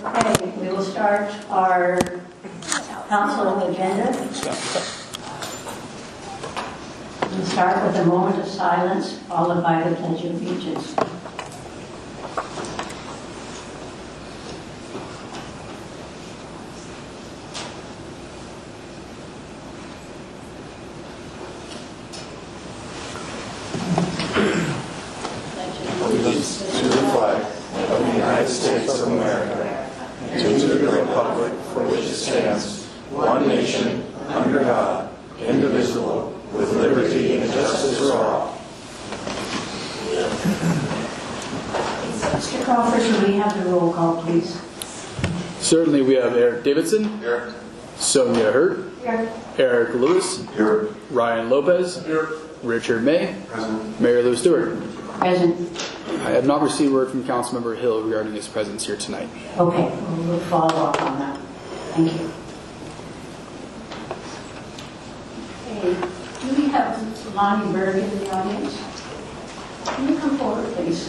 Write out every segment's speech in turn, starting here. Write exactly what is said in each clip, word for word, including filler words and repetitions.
Okay, we will start our council agenda. We'll start with a moment of silence, followed by the Pledge of Allegiance. Allegiance to the flag of the United States of America, and to the republic for which it stands, one nation, under God, indivisible, with liberty and justice for all. Mister Crawford, can we have the roll call, please? Certainly, we have Eric Davidson, Here. Sonia Hurt, Here. Eric Lewis, Here. Ryan Lopez, Here. Richard May, Present. Mary Lou Stewart. Present. I have not received word from Councilmember Hill regarding his presence here tonight. Okay, we'll follow up on that. Thank you. Okay, do we have Lonnie Berg in the audience? Can you come forward, please?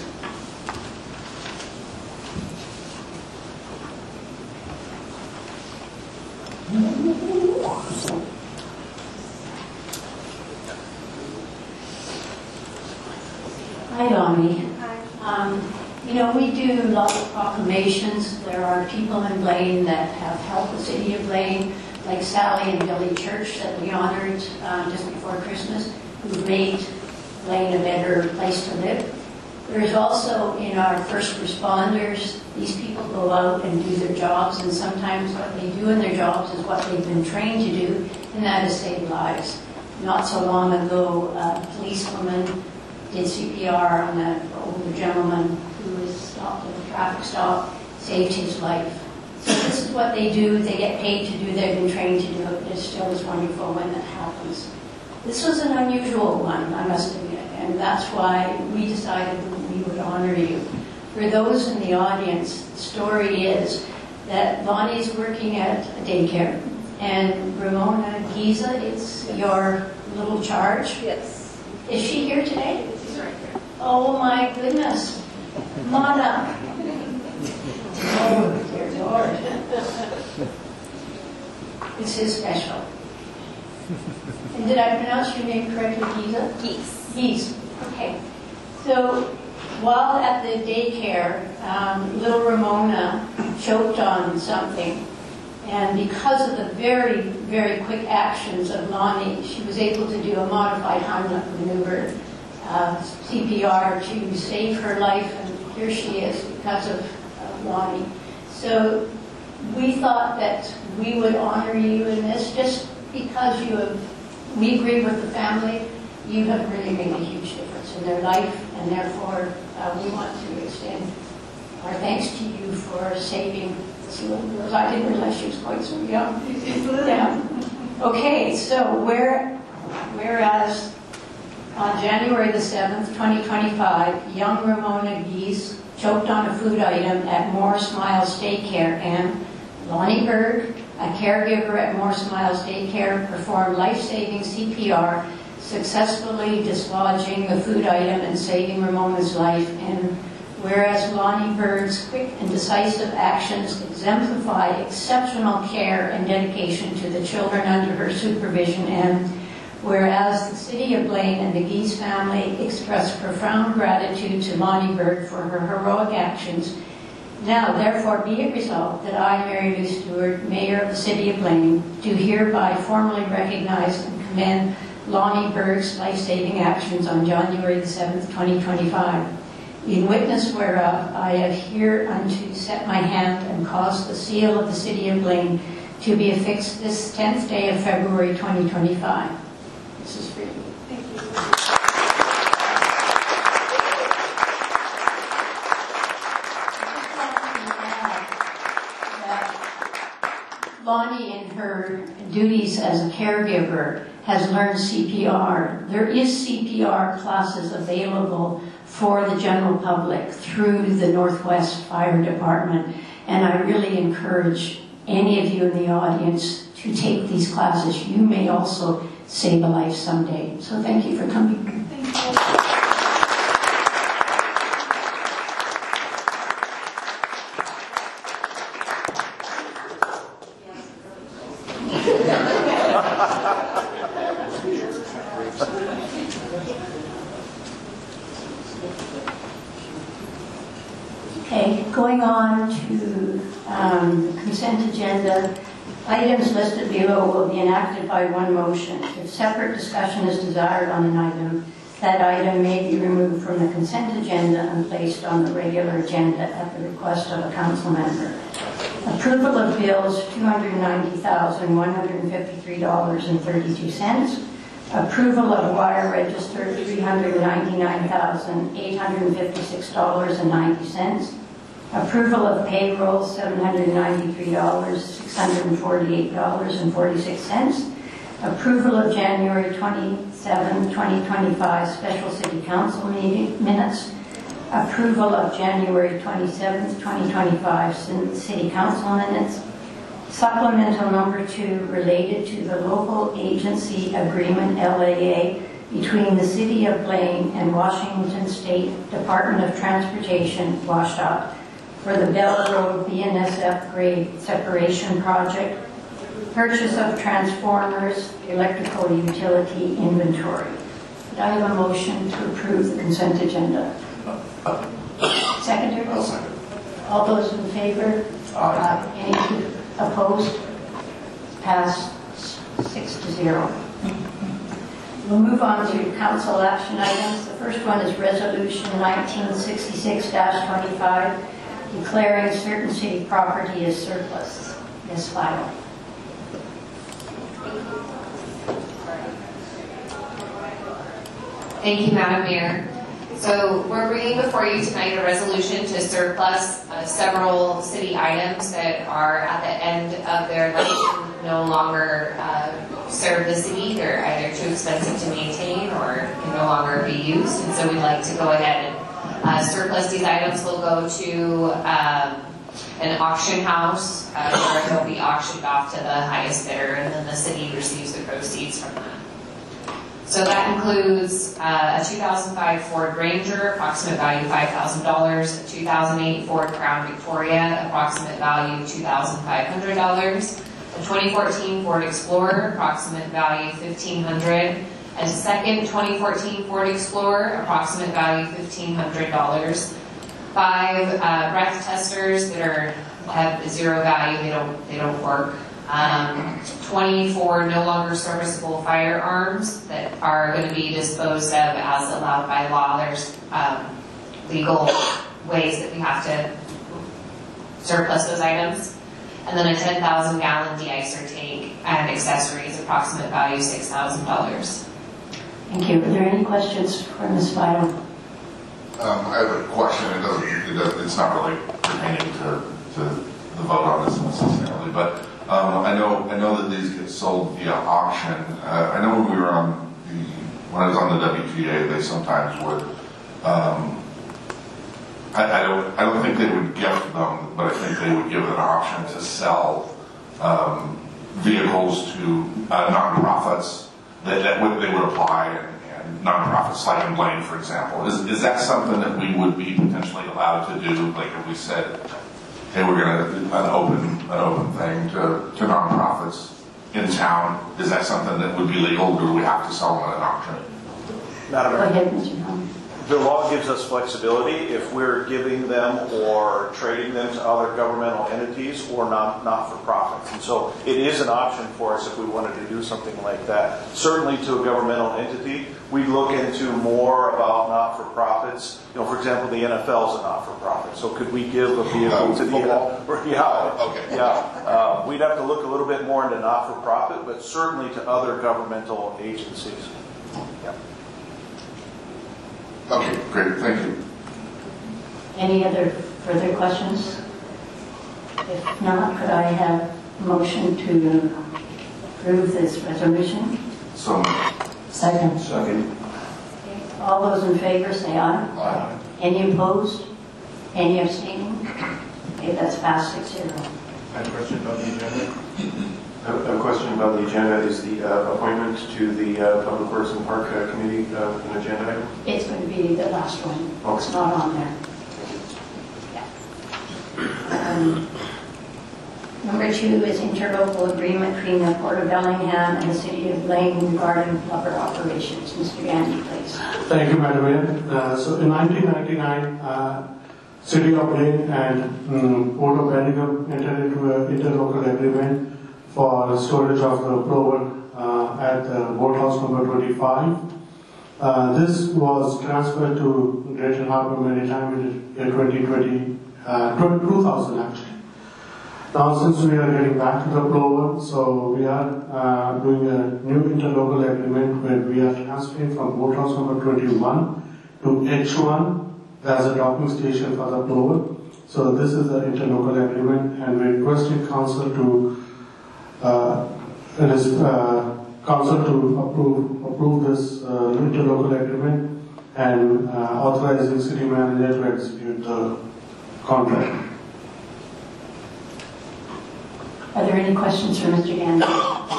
Hi, Lonnie. Hi. Um, you know, we do lots of proclamations. There are people in Blaine that have helped the city of Blaine, like Sally and Billy Church that we honored uh, just before Christmas, who've made Blaine a better place to live. There's also, in our first responders, these people go out and do their jobs, and sometimes what they do in their jobs is what they've been trained to do, and that is save lives. Not so long ago, a policewoman did C P R on an older gentleman who was stopped at a traffic stop, saved his life. So this is what they do. They get paid to do. They've been trained to do it. It still is wonderful when that happens. This was an unusual one, I must admit, and that's why we decided that we would honor you. For those in the audience, the story is that Lonnie's working at a daycare, and Ramona Giza is your little charge. Yes. Is she here today? She's right here. Oh my goodness. Mana. Oh, dear Lord. This is special. And did I pronounce your name correctly, Giza? Geese. Geese. Okay. So while at the daycare, um, little Ramona choked on something. And because of the very, very quick actions of Lonnie, she was able to do a modified Heimlich maneuver, uh, C P R, to save her life, and here she is because of uh, Lonnie. So we thought that we would honor you in this just because you have, we agree with the family, you have really made a huge difference in their life, and therefore uh, we want to extend our thanks to you for saving this little girl. I didn't realize she was quite so young. Yeah. Okay, so where, whereas on January the seventh, twenty twenty-five, young Ramona Gies choked on a food item at More Smiles Daycare, and Lonnie Berg, a caregiver at More Smiles Daycare, performed life-saving C P R, successfully dislodging the food item and saving Ramona's life. And whereas Lonnie Berg's quick and decisive actions exemplify exceptional care and dedication to the children under her supervision, and whereas the City of Blaine and the Gies family express profound gratitude to Lonnie Berg for her heroic actions, now therefore be it resolved that I, Mary Lou Stewart, Mayor of the City of Blaine, do hereby formally recognize and commend Lonnie Berg's life-saving actions on January the seventh, twenty twenty-five. In witness whereof, I have hereunto set my hand and caused the seal of the City of Blaine to be affixed this tenth day of February twenty twenty-five. This is for you. Thank you. Lonnie, in her duties as a caregiver, has learned C P R. There is C P R classes available for the general public through the Northwest Fire Department, and I really encourage any of you in the audience to take these classes. You may also save a life someday. So thank you for coming. Thank you. Going on to um, the consent agenda, items listed below will be enacted by one motion. If separate discussion is desired on an item, that item may be removed from the consent agenda and placed on the regular agenda at the request of a council member. Approval of bills two hundred ninety thousand one hundred fifty-three dollars and thirty-two cents. Approval of wire register three hundred ninety-nine thousand eight hundred fifty-six dollars and ninety cents. Approval of payroll seven hundred ninety-three thousand six hundred forty-eight dollars and forty-six cents. Approval of January twenty-seventh, twenty twenty-five special city council meeting minutes. Approval of January twenty-seventh, twenty twenty-five city council minutes. Supplemental number two related to the local agency agreement L A A between the City of Blaine and Washington State Department of Transportation, WashDOT, for the Bell Road B N S F grade separation project. Purchase of transformers, electrical utility inventory. Could I have a motion to approve the consent agenda? Seconder? I'll second. All those in favor? Aye. Uh, any opposed? Passed six to zero. We'll move on to council action items. The first one is Resolution nineteen sixty-six dash twenty-five, declaring certain city property as surplus. Miz File. Thank you, Madam Mayor. So we're bringing before you tonight a resolution to surplus uh, several city items that are at the end of their life, no longer uh, serve the city. They're either too expensive to maintain or can no longer be used. And so we'd like to go ahead and uh, surplus these items. Will go to um, an auction house uh, where they'll be auctioned off to the highest bidder, and then the city receives the proceeds from that. So that includes uh, a two thousand five Ford Ranger, approximate value five thousand dollars, a two thousand eight Ford Crown Victoria, approximate value two thousand five hundred dollars, a twenty fourteen Ford Explorer, approximate value fifteen hundred dollars, and a second twenty fourteen Ford Explorer, approximate value fifteen hundred dollars. Five uh, breath testers that are have zero value, they don't they don't work. Um, twenty-four no longer serviceable firearms that are going to be disposed of as allowed by law. There's um, legal ways that we have to surplus those items. And then a ten thousand gallon de-icer tank and accessories, approximate value six thousand dollars. Thank you. Are there any questions for Miz File? Um, I have a question. It doesn't, it doesn't, it's not really pertaining to, to the vote on this necessarily, but um, I know I know that these get sold via auction. Uh, I know when we were on the when I was on the W T A, they sometimes would. Um, I, I don't I don't think they would gift them, but I think they would give an option to sell um, vehicles to uh, nonprofits that, that would, they would apply. And, nonprofits like in Blaine, for example. Is, is that something that we would be potentially allowed to do? Like if we said, hey, we're going to an open an open thing to, to nonprofits in town. Is that something that would be legal, or do we have to sell them at an auction? Madam Go Mayor, ahead, Mister Young. the law gives us flexibility if we're giving them or trading them to other governmental entities or not, not-for-profits. And so it is an option for us if we wanted to do something like that. Certainly to a governmental entity, we'd look into more about not-for-profits. You know, for example, the N F L is a not-for-profit. So could we give a vehicle to the N F L? Yeah. Okay. Yeah. Uh, we'd have to look a little bit more into not-for-profit, but certainly to other governmental agencies. Yeah. Okay, great. Thank you. Any other further questions? If not, could I have a motion to approve this resolution? So, Second. Second. All those in favor say aye. uh, Any opposed? Any abstaining? Okay, that's passed six zero. I have a question about the agenda. A question about the agenda is the uh, appointment to the uh, Public Works and Park uh, Committee, uh, an agenda item. It's going to be the last one. It's not on there. Yeah. Um, number two is interlocal agreement between the Port of Bellingham and the City of Blaine regarding flubber operations. Mister Gandy, please. Thank you, Madam Mayor. Uh, so in nineteen ninety-nine, uh, City of Lynn and um, Port of Bellingham entered into an interlocal agreement for storage of the plover uh, at the boathouse number twenty-five. Uh, this was transferred to Greater Harbour Maritime in year twenty twenty, uh, two thousand actually. Now, since we are getting back to the plover, so we are uh, doing a new interlocal agreement where we are transferring from boathouse number twenty-one to H one. As a docking station for the plover. So this is the interlocal agreement, and we requested council to uh, is, uh, council to approve approve this uh, interlocal agreement and uh, authorizing city manager to execute the contract. Are there any questions for Mister Gandy?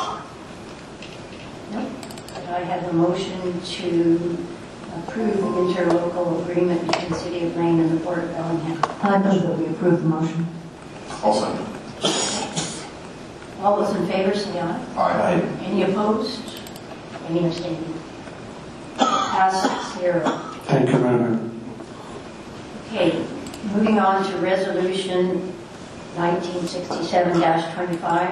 No. Do I have a motion to approve the interlocal agreement between the City of Lane and the Port of Bellingham? I move that we approve the motion. I'll second. All those in favor say aye. Aye. Any opposed? Any abstaining? Passes zero. Thank you very much. Okay, moving on to resolution nineteen sixty-seven dash twenty-five,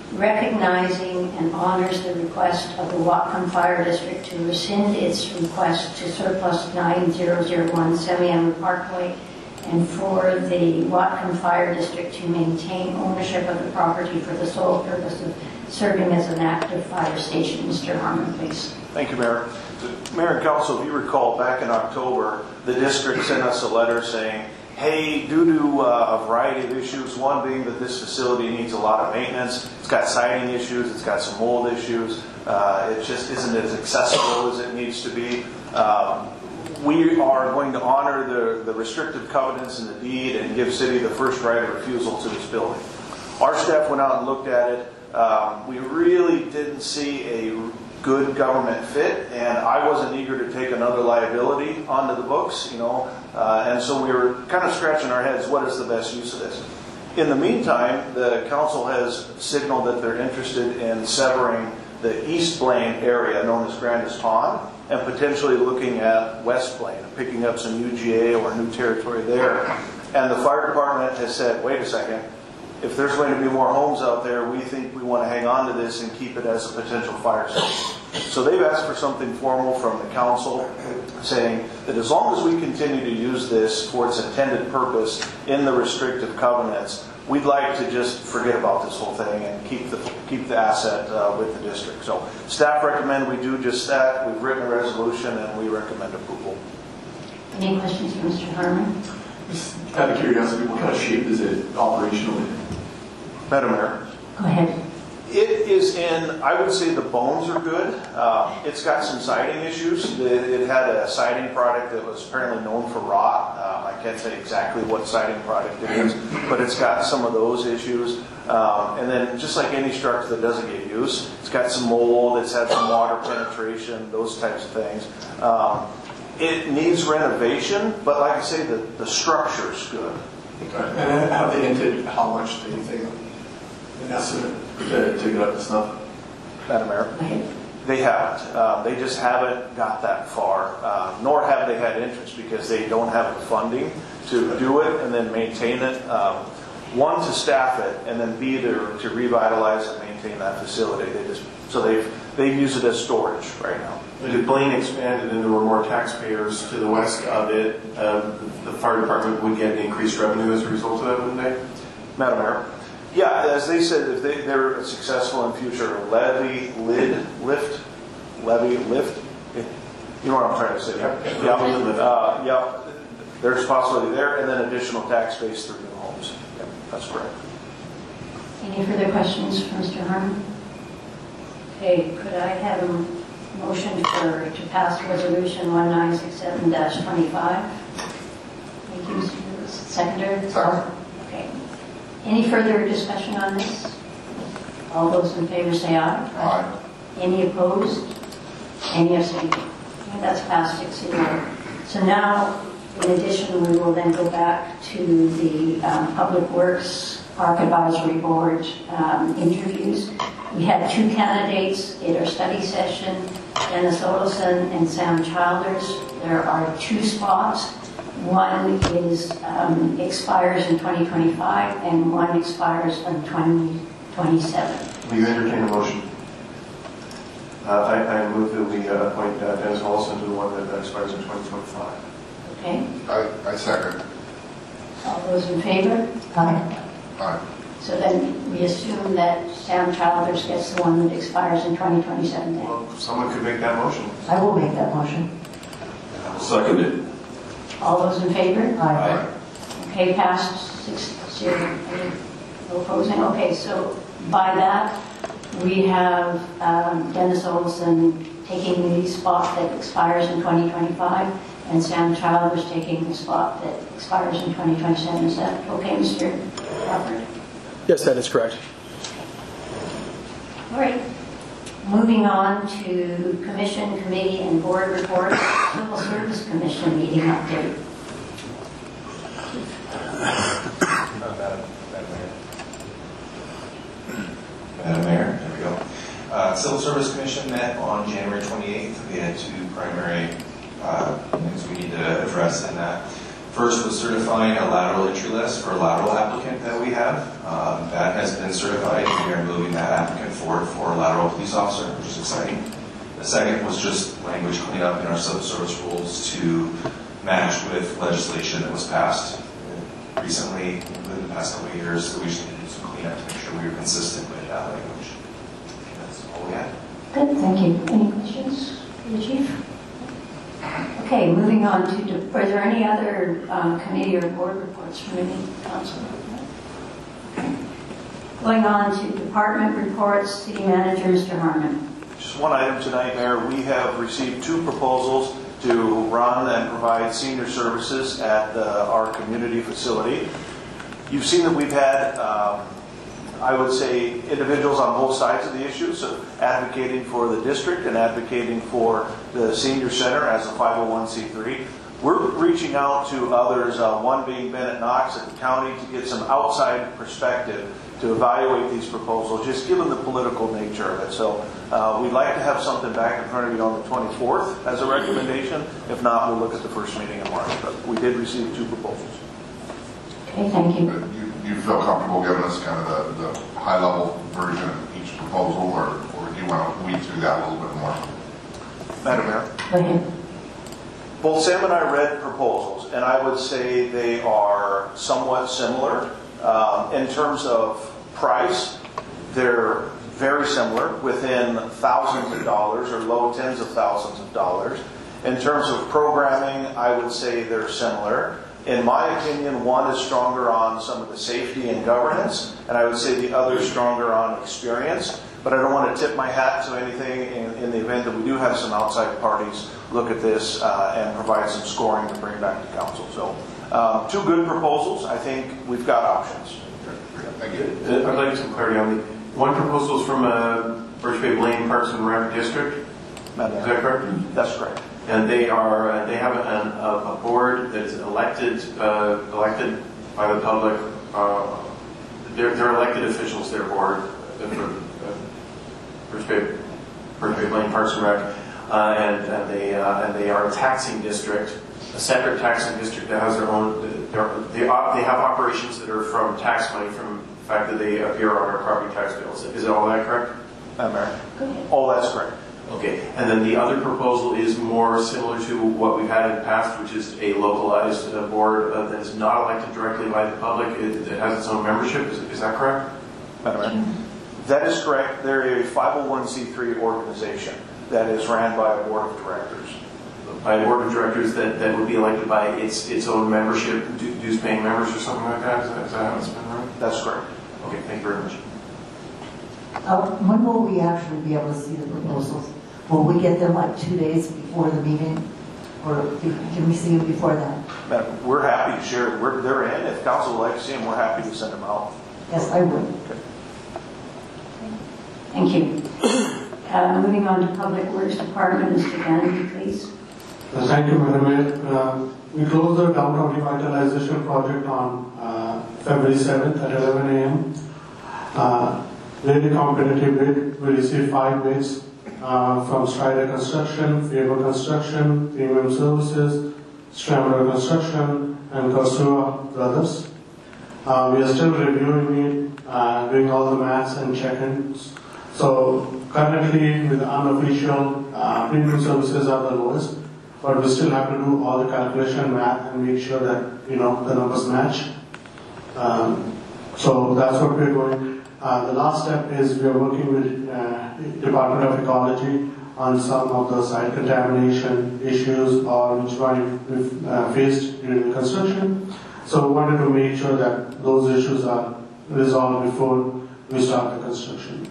recognizing and honors the request of the Whatcom Fire District to rescind its request to surplus nine thousand one Semi-Annual Parkway and for the Whatcom Fire District to maintain ownership of the property for the sole purpose of serving as an active fire station. Mister Harmon, please. Thank you, Mayor. Mayor and Council, if you recall, back in October, the district sent us a letter saying, hey, due to uh, a variety of issues, one being that this facility needs a lot of maintenance, it's got siding issues, it's got some mold issues, uh, it just isn't as accessible as it needs to be. Um, we are going to honor the, the restrictive covenants in the deed and give city the first right of refusal to this building. Our staff went out and looked at it. Um, we really didn't see a good government fit, and I wasn't eager to take another liability onto the books, you know, uh, and so we were kind of scratching our heads, what is the best use of this? In the meantime, the council has signaled that they're interested in severing the East Blaine area known as Grandis Pond and potentially looking at West Blaine, picking up some U G A or new territory there. And the fire department has said, wait a second, if there's going to be more homes out there, we think we want to hang on to this and keep it as a potential fire station. So they've asked for something formal from the council saying that as long as we continue to use this for its intended purpose in the restrictive covenants, we'd like to just forget about this whole thing and keep the keep the asset uh, with the district. So staff recommend we do just that. We've written a resolution and we recommend approval. Any questions for Mister Harmon? Just out of curiosity, what kind of shape is it operationally? Madam Mayor. Go ahead. It is in, I would say the bones are good. Uh, it's got some siding issues. It, it had a siding product that was apparently known for rot. Uh, I can't say exactly what siding product it is, but it's got some of those issues. Um, and then just like any structure that doesn't get used, it's got some mold, it's had some water penetration, those types of things. Um, it needs renovation, but like I say, the, the structure's good. Okay. And have they hinted how much they think an estimate to, to get up to snuff? Madam Mayor? They haven't. Um, they just haven't got that far, uh, nor have they had interest because they don't have the funding to do it and then maintain it. Um, one, to staff it, and then B, to, to revitalize and maintain that facility. They just so they've they use it as storage right now. If Blaine expanded and there were more taxpayers to the west of it, um, the fire department would get increased revenue as a result of that, wouldn't they? Madam Mayor? Yeah, as they said, if they, they're successful in future, levy, lid, lift, levy, lift, you know what I'm trying to say? Yeah. Yeah, uh, yeah. There's possibility there, and then additional tax base through new homes. Yeah, that's correct. Any further questions for Mister Harmon? Okay, could I have a motion for to pass resolution nineteen sixty-seven dash twenty-five? Thank you, Mister Lewis. Seconder? Second. Okay. Any further discussion on this? All those in favor say aye. Aye. Any opposed? Any abstaining? Okay, that's passed six zero. So now, in addition, we will then go back to the um, Public Works Park Advisory Board um, interviews. We had two candidates at our study session, Dennis Olson and Sam Childers. There are two spots. One is um, expires in twenty twenty-five, and one expires in twenty twenty-seven. Will you entertain a motion? Uh, I, I move that we uh, appoint uh, Dennis Olson to the one that expires in twenty twenty-five. Okay? I, I second. All those in favor? Aye. Aye. So then we assume that Sam Childers gets the one that expires in twenty twenty-seven then. Well, someone could make that motion. I will make that motion. Second it. All those in favor? Aye. Okay, passed six zero. Any no opposing? Okay, so by that, we have um, Dennis Olson taking the spot that expires in twenty twenty-five, and Sam Childers taking the spot that expires in twenty twenty-seven. Is that okay, Mister Crawford? Yes, that is correct. All right. Moving on to commission, committee, and board reports. Civil Service Commission meeting update. Madam Mayor, there we go. Uh, Civil Service Commission met on January twenty-eighth. We had two primary uh, things we need to address in that. First was certifying a lateral entry list for a lateral applicant that we have. Um, that has been certified, and we are moving that applicant forward for a lateral police officer, which is exciting. The second was just language cleanup in our civil service rules to match with legislation that was passed recently, within the past couple of years. So we just need to do some cleanup to make sure we are consistent with that language. That's all we had. Good, thank you. Any questions for the chief? Okay, moving on to, are there any other um, committee or board reports from any council? Okay. Going on to department reports, city manager, Mister Harmon. Just one item tonight, Mayor. We have received two proposals to run and provide senior services at uh, our community facility. You've seen that we've had, um, I would say, individuals on both sides of the issue, so advocating for the district and advocating for the senior center as a five oh one c three. We're reaching out to others, uh, one being Bennett Knox at the county, to get some outside perspective to evaluate these proposals, just given the political nature of it. So uh, we'd like to have something back in front of you on the twenty-fourth as a recommendation. If not, we'll look at the first meeting in March. But we did receive two proposals. Okay, thank you. You, you feel comfortable giving us kind of the, the high-level version of each proposal, or, or do you want to weed through that a little bit more? Madam Mayor? Go ahead. Both Sam and I read proposals, and I would say they are somewhat similar. Um, in terms of price, they're very similar, within thousands of dollars or low tens of thousands of dollars. In terms of programming, I would say they're similar. In my opinion, one is stronger on some of the safety and governance, and I would say the other is stronger on experience. But I don't want to tip my hat to anything in, in the event that we do have some outside parties look at this uh, and provide some scoring to bring back to council. So um, two good proposals. I think we've got options. Thank you. Uh, I'd like some clarity on the one proposal is from uh, Birch Bay Blaine Parks and Rec District. Is that correct? That's correct. And they are uh, they have an, a, a board that's elected uh, elected by the public. Uh, they're, they're elected officials. Their board uh, for uh, Birch Bay Birch Bay Blaine Parks and Rec, uh, and, and they uh, and they are a taxing district, a separate taxing district that has their own. They op, they have operations that are from tax money from the fact that they appear on our property tax bills. Is all that correct? Madam Mayor? Go ahead. All that's correct. Okay, and then the other proposal is more similar to what we've had in the past, which is a localized uh, board uh, that is not elected directly by the public. It, it has its own membership. Is, is that correct? Madam Mayor? That is correct. They're a five oh one c three organization that is ran by a board of directors. By a board of directors that, that would be elected by its its own membership, dues paying members or something like that? Is that, is that how it's been run? That's correct. Okay, thank you very much. Uh, when will we actually be able to see the proposals? Will we get them like two days before the meeting? Or do- can we see them before that? Madam, we're happy to share. We're, they're in. If council would like to see them, we're happy to send them out. Yes, I would. Thank you. Uh, moving on to Public Works Department, Mister Gandy, please. Uh, Thank you, Madam Mayor. Uh, We closed the downtown revitalization project on uh, February seventh at eleven a m Uh, Very competitive bid. We received five bids uh, from Strider Construction, Faber Construction, Premium Services, Strammer Construction, and Kosua Brothers. Uh, we are still reviewing it, uh, doing all the maths and check-ins. So currently, with unofficial, uh, premium services are the lowest, but we still have to do all the calculation math and make sure that, you know, the numbers match. Um, so that's what we're doing. Uh, the last step is we are working with uh, Department of Ecology on some of the site contamination issues or which one we've uh, faced during the construction. So we wanted to make sure that those issues are resolved before we start the construction.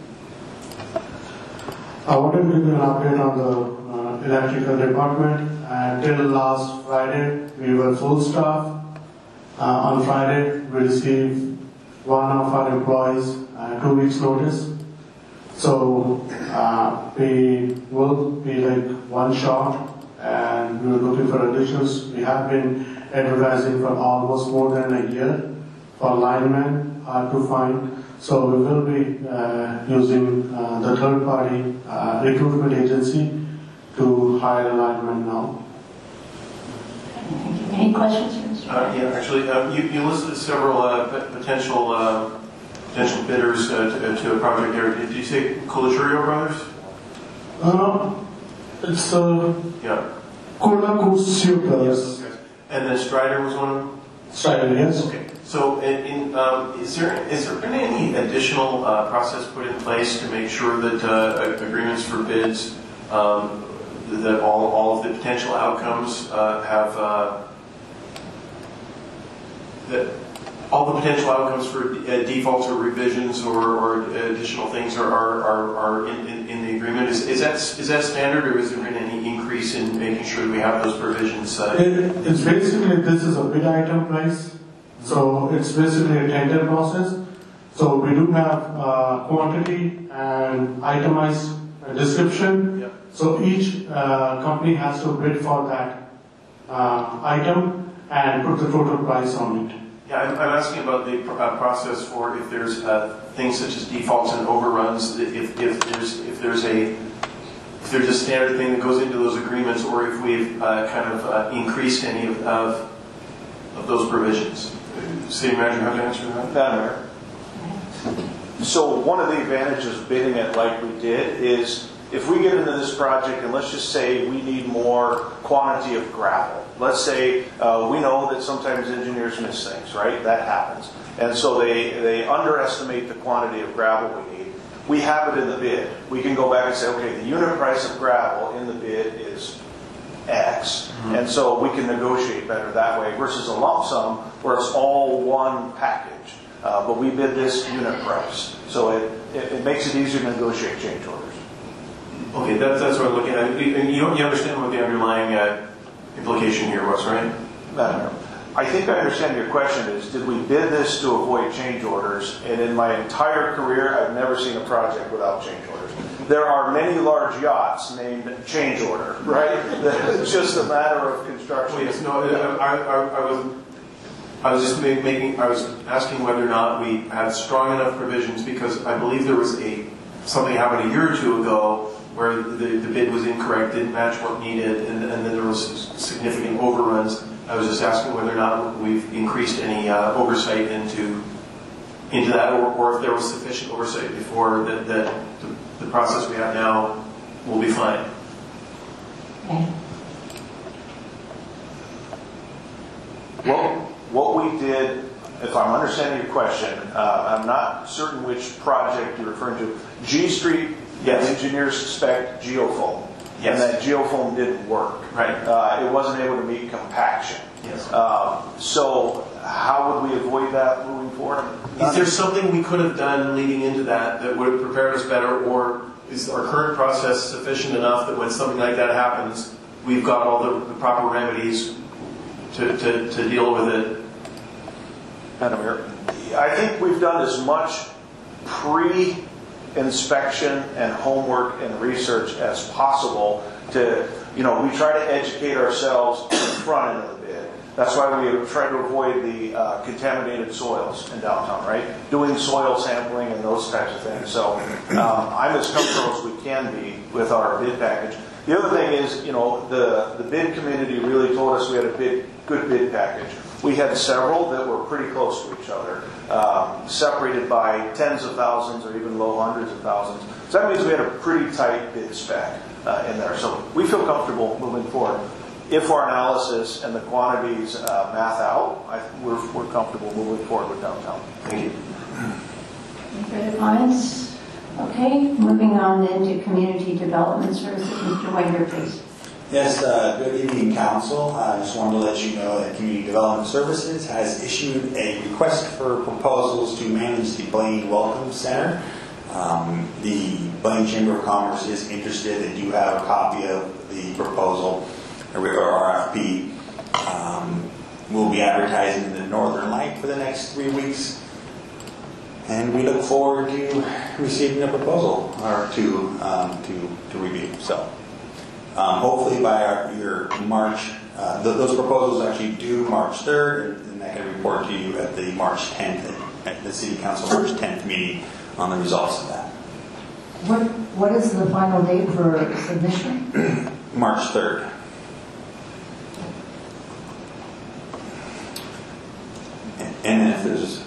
I wanted to give you an update on the uh, electrical department. Uh, till last Friday, we were full staff. Uh, on Friday, we received one of our employees uh, two weeks notice. So uh, we will be like one short, and we were looking for additions. We have been advertising for almost more than a year for linemen, hard to find. So we will be uh, using uh, the third-party uh, recruitment agency to hire a lineman now. Thank you. Any questions for Mister Uh, yeah, actually, uh, you, you listed several uh, p- potential uh, potential bidders uh, to, to a project there. Did you say Colachurio Brothers? Uh, it's uh, Yeah. Colachurio Brothers. And then Strider was one of them? Strider, yes. Okay. So, in, in, um, is there is there been any additional uh, process put in place to make sure that uh, agreements for bids, um, that all, all of the potential outcomes uh, have uh, that all the potential outcomes for uh, defaults or revisions or, or additional things are are, are, are in, in, in the agreement? Is, is that is that standard, or is there been any increase in making sure that we have those provisions? Uh, It, it's basically, this is a bid item price. So it's basically a tender process. So we do have uh, quantity and itemized uh, description. Yep. So each uh, company has to bid for that uh, item and put the total price on it. Yeah, I'm, I'm asking about the pr- uh, process for if there's uh, things such as defaults and overruns. If, if there's if there's a if there's a standard thing that goes into those agreements, or if we've uh, kind of uh, increased any of, of of those provisions. City Manager, have to answer that? Madam Mayor. So one of the advantages of bidding it like we did is if we get into this project and let's just say we need more quantity of gravel. Let's say uh, we know that sometimes engineers miss things, right? That happens. And so they, they underestimate the quantity of gravel we need. We have it in the bid. We can go back and say, okay, the unit price of gravel in the bid is X, mm-hmm. and so we can negotiate better that way versus a lump sum where it's all one package. Uh, but we bid this unit price, so it, it, it makes it easier to negotiate change orders. Okay, that's, that's what I'm looking at. You, you you understand what the underlying uh, implication here was, right? Madam Mayor, I think I understand your question is, did we bid this to avoid change orders? And in my entire career, I've never seen a project without change orders. There are many large yachts named change order, right? It's just a matter of construction. Well, yes, no, I, I, I was, I was just ma- making, I was asking whether or not we had strong enough provisions, because I believe there was a something happened a year or two ago where the, the bid was incorrect, didn't match what needed, and, and then there was significant overruns. I was just asking whether or not we've increased any uh, oversight into into that, or, or if there was sufficient oversight before that, that the, the process we have now will be fine. Okay. Well, what we did, if I'm understanding your question, uh, I'm not certain which project you're referring to. G Street, yes. The engineers suspect geofoam. Yes. And that geofoam didn't work. Right. Uh, it wasn't able to meet compaction. Yes. Um, so how would we avoid that moving forward? Is there something we could have done leading into that that would have prepared us better, or is our current process sufficient enough that when something like that happens, we've got all the, the proper remedies to, to, to deal with it? Madam Mayor, I think we've done as much pre-inspection and homework and research as possible to, you know, we try to educate ourselves in the front end of the bid. That's why we try to avoid the uh, contaminated soils in downtown, right? Doing soil sampling and those types of things. So um, I'm as comfortable as we can be with our bid package. The other thing is, you know, the, the bid community really told us we had a bid, good bid package. We had several that were pretty close to each other, um, separated by tens of thousands or even low hundreds of thousands. So that means we had a pretty tight bid spec uh, in there. So we feel comfortable moving forward. If our analysis and the quantities uh, math out, I, we're, we're comfortable moving forward with downtown. Thank you. Any further comments? Okay, moving on then to community development services. Mister Wenger, please. Yes, uh, good evening, Council. I just wanted to let you know that Community Development Services has issued a request for proposals to manage the Blaine Welcome Center. Um, the Blaine Chamber of Commerce is interested. They do have a copy of the proposal, or R F P. Um, we'll be advertising in the Northern Light for the next three weeks. And we look forward to receiving a proposal or to um, to to review. So, um, hopefully by our, your March, uh, th those proposals actually due March third, and I can report to you at the March tenth at the City Council March tenth meeting on the results of that. What, what is the final date for submission? March third. And, and if there's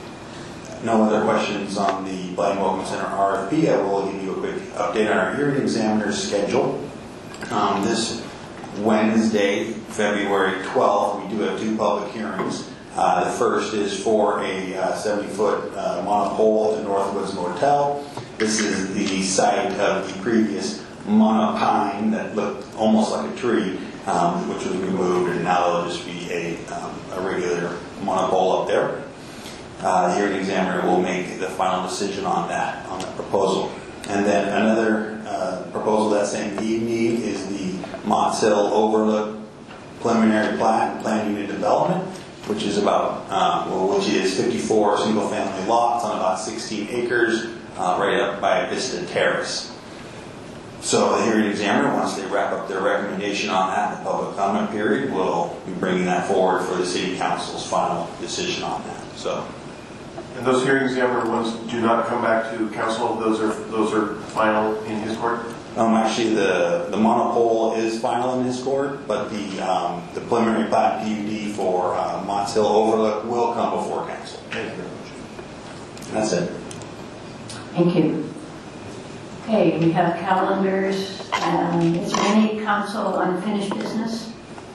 no other questions on the Blaine Welcome Center R F P, I will give you a quick update on our hearing examiner's schedule. Um, this Wednesday, February twelfth, we do have two public hearings. Uh, the first is for a uh, seventy foot uh, monopole at the Northwoods Motel. This is the site of the previous monopine that looked almost like a tree, um, which was removed, and now there'll just be a, um, a regular monopole up there. Uh, the hearing examiner will make the final decision on that, on that proposal. And then another uh, proposal that same evening is the Motts Hill Overlook preliminary plat and planned unit development, which is about, uh, well, which is fifty-four single-family lots on about sixteen acres, uh, right up by Vista Terrace. So the hearing examiner, once they wrap up their recommendation on that, the public comment period, will be bringing that forward for the City Council's final decision on that. So. And those hearing examiner ones do not come back to council. Those are those are final in his court. Um, actually, the the monopole is final in his court, but the um, the preliminary plat P U D for uh, Motts Hill Overlook will come before council. Thank you very much. And that's it. Thank you. Okay, we have calendars. Um, is there any council unfinished business?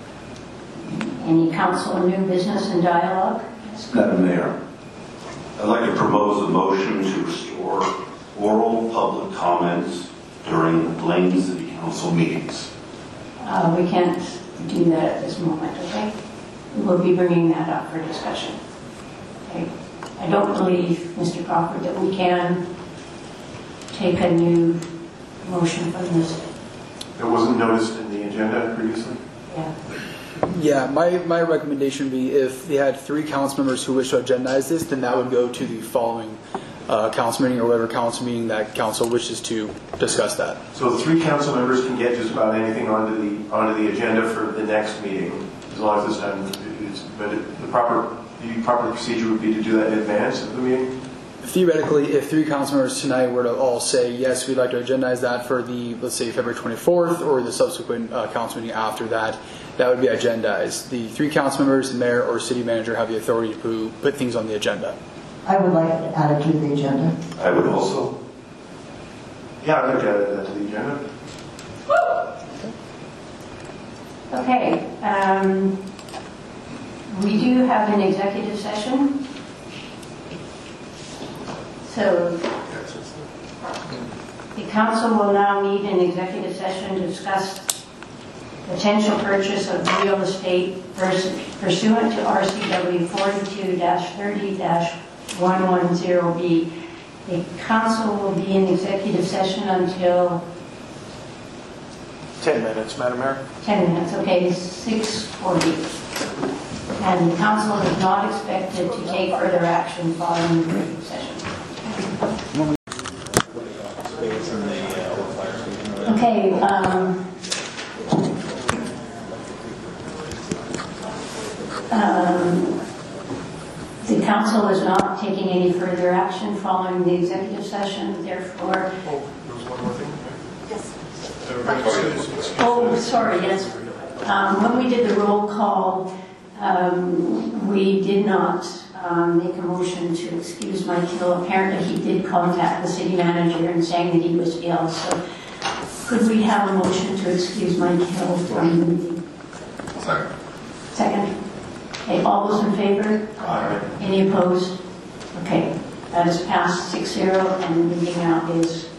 Any council new business and dialogue? Yes. Madam Mayor, I'd like to propose a motion to restore oral public comments during the Blaine City Council meetings. Uh, we can't do that at this moment, okay? We'll be bringing that up for discussion. Okay. I don't believe, Mister Crawford, that we can take a new motion from this. It wasn't noticed in the agenda previously? Yeah. Yeah, my, my recommendation would be if they had three council members who wish to agendize this, then that would go to the following uh, council meeting or whatever council meeting that council wishes to discuss that. So the three council members can get just about anything onto the onto the agenda for the next meeting, as long as it's done. It's, but it, the proper the proper procedure would be to do that in advance of the meeting. Theoretically, if three council members tonight were to all say, yes, we'd like to agendize that for the, let's say, February twenty-fourth or the subsequent uh, council meeting after that, that would be agendized. The three council members, the mayor or city manager, have the authority to put things on the agenda. I would like to add it to the agenda. I would also. Yeah, I'd like to add that to the agenda. Okay. Um, we do have an executive session. So the council will now meet in executive session to discuss potential purchase of real estate pursuant to R C W forty-two thirty one ten B. The council will be in executive session until Ten minutes, Madam Mayor. ten minutes, okay, six forty. And the council is not expected to take further action following the executive session. Okay, um, um, the council is not taking any further action following the executive session, therefore. Oh, there was one more thing. Yes. Oh, sorry, yes. Um, When we did the roll call, um, we did not um, make a motion to excuse Mike Hill. Apparently, he did contact the city manager and saying that he was ill. So could we have a motion to excuse Mike Hill from the meeting? Second. Second? Okay, all those in favor? Aye. Any opposed? Okay, that is passed six zero, and the meeting now is